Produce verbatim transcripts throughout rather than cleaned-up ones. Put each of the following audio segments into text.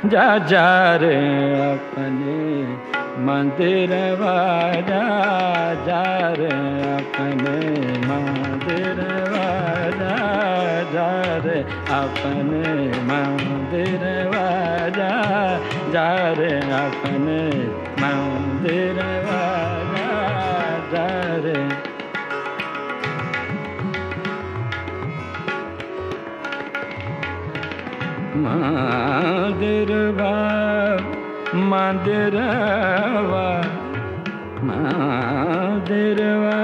जा जा रे अपने मंदिरवा जा जा रे अपने मंदिरवा जा जा रे अपने मंदिरवा जा जा रे अपने मंदिरवा जा जा रे मंदिरवा मंदिरवा मंदिरवा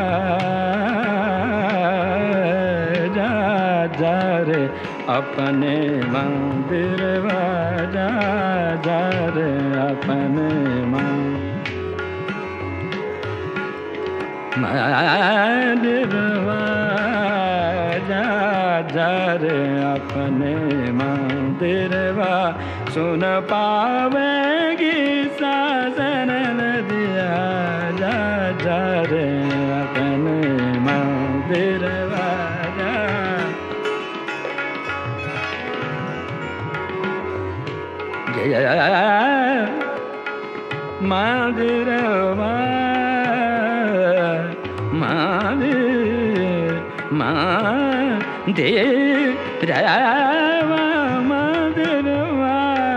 जा जा रे अपने मंदिरवा जा जा रे अपने मंदिरवा जा जा रे अपने मंदिरवा सुन पावेगी सासन नदिया जा जा रे अपने मंदिरवा जा मंदिरवा मंदिर मंदिरवा मंदिरवा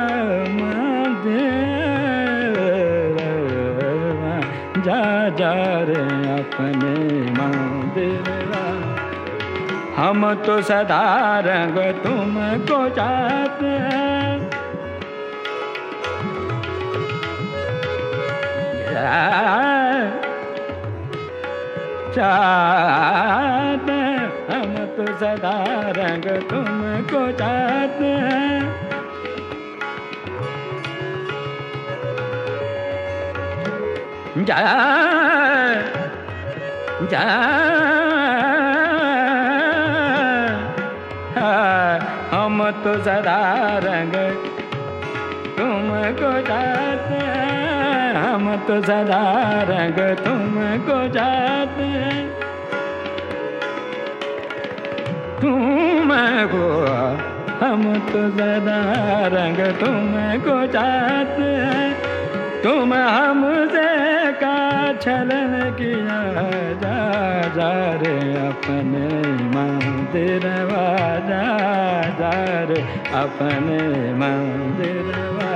मंदिरवा जा जा रे अपने मंदिरवा हम तो सदा रंग तुमको चाहते हैं चाहते हम तो सदा रंग तुमको चाहते हैं जा जा हम तो सदा रंग तुमको चाहते हैं हम तो सदा रंग तुमको चाहते हैं तुमको हम तो सदा रंग तुमको चाहते हैं तुम हमसे का छलन किया जा जा रे अपने मंदिरवा जा जा रे अपने मंदिरवा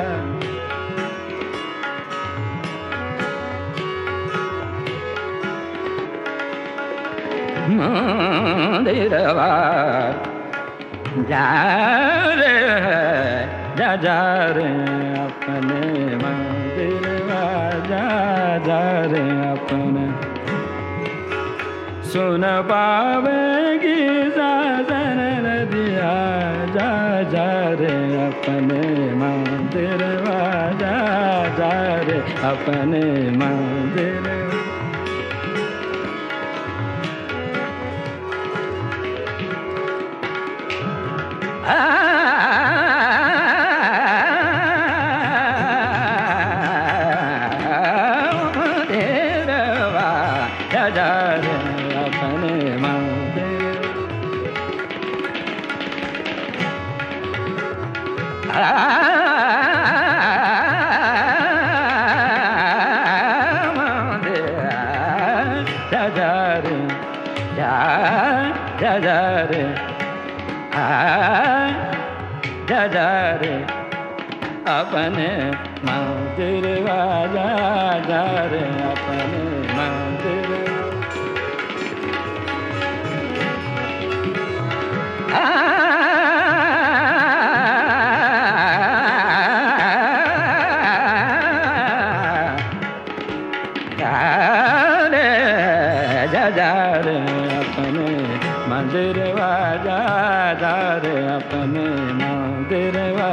मंदिरवा जा रे जा जा रे अपने मंदिरवा जा जा रे अपने सुन पावेगी सासन नदिया जा जा रे अपने मंदिरवा जा जा रे अपने मंदिरवा मंदिरवा जा जा रे अपने मंदिर जा जा रे जा जा जा रे जा जा रे अपने मंदिरवा जा जा रे अपने मंदिर जा जा रे अपने मंदिरवा जा जा रे अपने मंदिरवा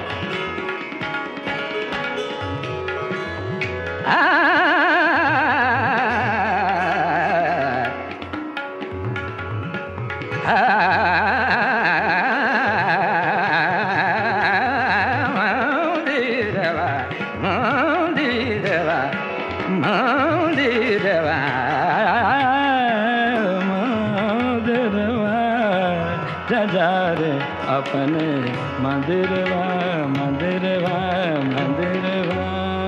मंदिरवा मंदिरवा मंदिरवा जा रे अपने मंदिरवा मंदिरवा मंदिरवा।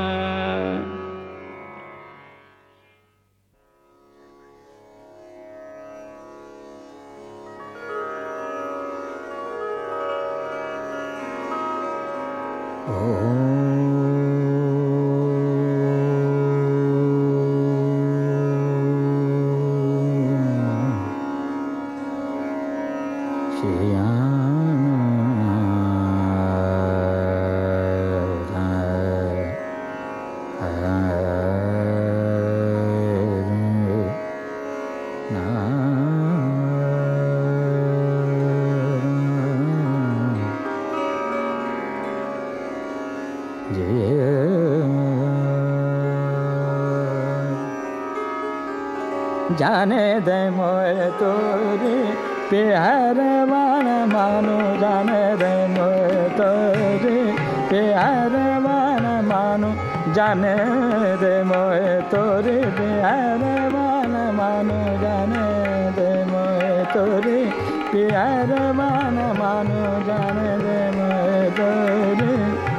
जाने दे मोए तोरे प्यार वाला मानो, जाने दे मोए तोरे प्यार वाला मानो, जाने दे मोए तोरे प्यार वाला मानो, जाने दे मोए तोरे प्यार वाला मानो, जाने दे मोए तोरे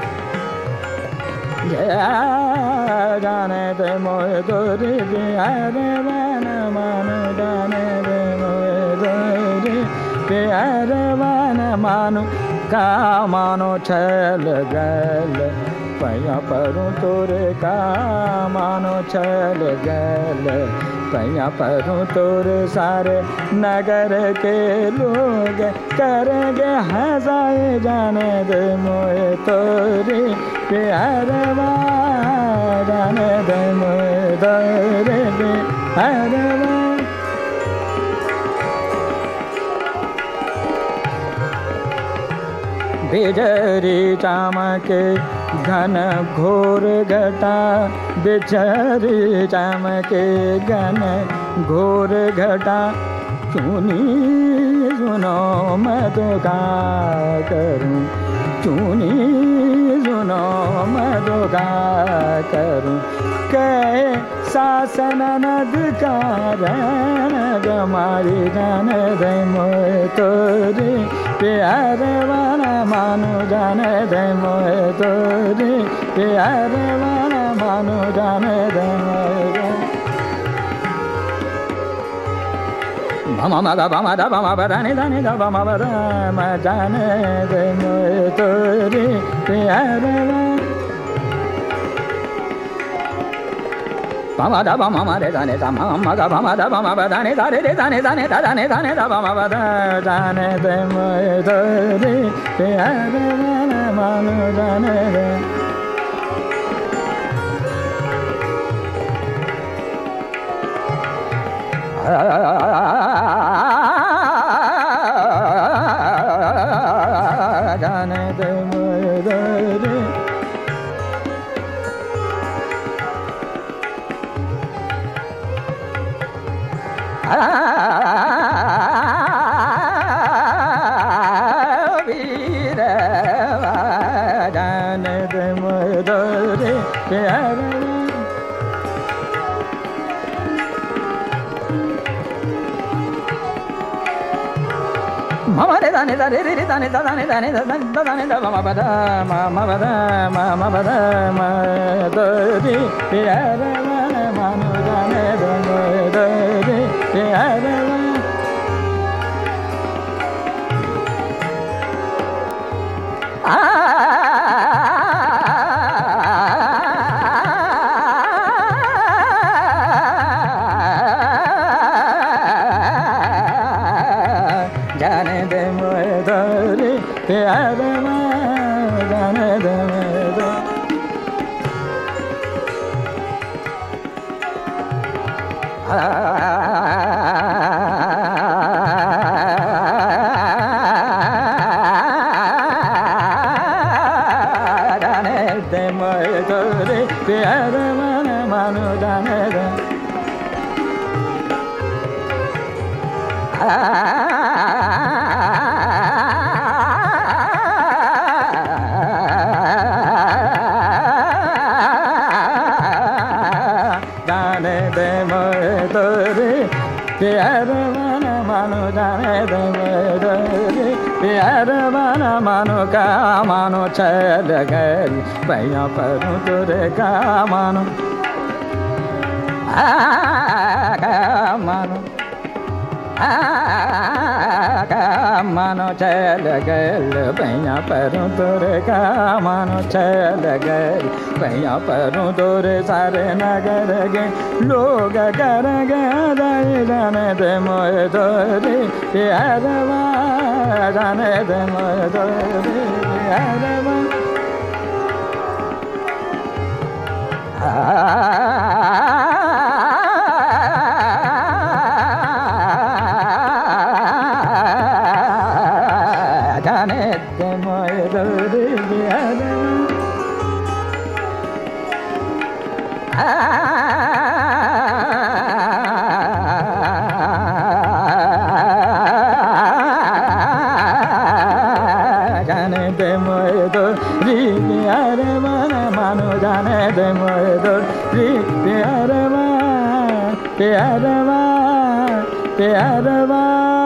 जाने दे मोए तोरे प्यार वाला मानो, जाने दे मोए तोरे प्यार वाला मानो। का मानो छल गल पैया परूं तोरे, का मानो छल गल पैया परूं तोरे, सारे नगर के लोग करेंगे हंसाए, जाने दे मोए तोरे प्यार वाला, जाने दे मोए तोरे प्यार वाला। बिजरी चमके घन घोर घटा, बिजरी चमके घन घोर घटा, सुनी सुनो मैं तो क्या करूं, सुनी सुनो मैं तो क्या करूं, कै शासन अधिकार हमारी, जाने दे मोए तोरे प्यार वाला मानो, जाने दे मोए तोरे प्यार वाला मानो, जाने दे मोए भमा मगा भमा दा भमा बराने दाने दा भमा बरा, मैं जाने दे मोए तोरे प्यार वाला भमा दा भमा मारे दाने दा भमा गा भमा दा भमा बराने दारे रे दाने दाने दा दाने दाने दा भमा बरा, जाने दे मोए तोरे प्यार वाला मानो, जाने दे जाने दे मोए तोरे वीर, जाने दे मोए तोरे प्यार mama re da ne da re re re da ne da da ne da ne da da da ne da ma ba da ma ma ba da ma ma ba da ma da re pyar wala manu da ne da da re pyar wala जाने दे मोए तोरे प्यार में, जाने दे मोए तो जाने दे मोए तोरे प्यार में मानो, जाने दे जाने दे मोए तोरे प्यार वाला manu jane de moe ri pyara mana manu ka manu chal gal bhaiya paru ture ka manu ka manu ka manu chal gal bhaiya paru ture ka manu chal gal bhaiya paru ture sare nagar ge log gar ge dai jane de moe ri pyara mana jane de moe ri pyara mana jane de moe ri pyara jane de moe ri pyara mana manu jane de moe ri pyara mana pyara mana pyara mana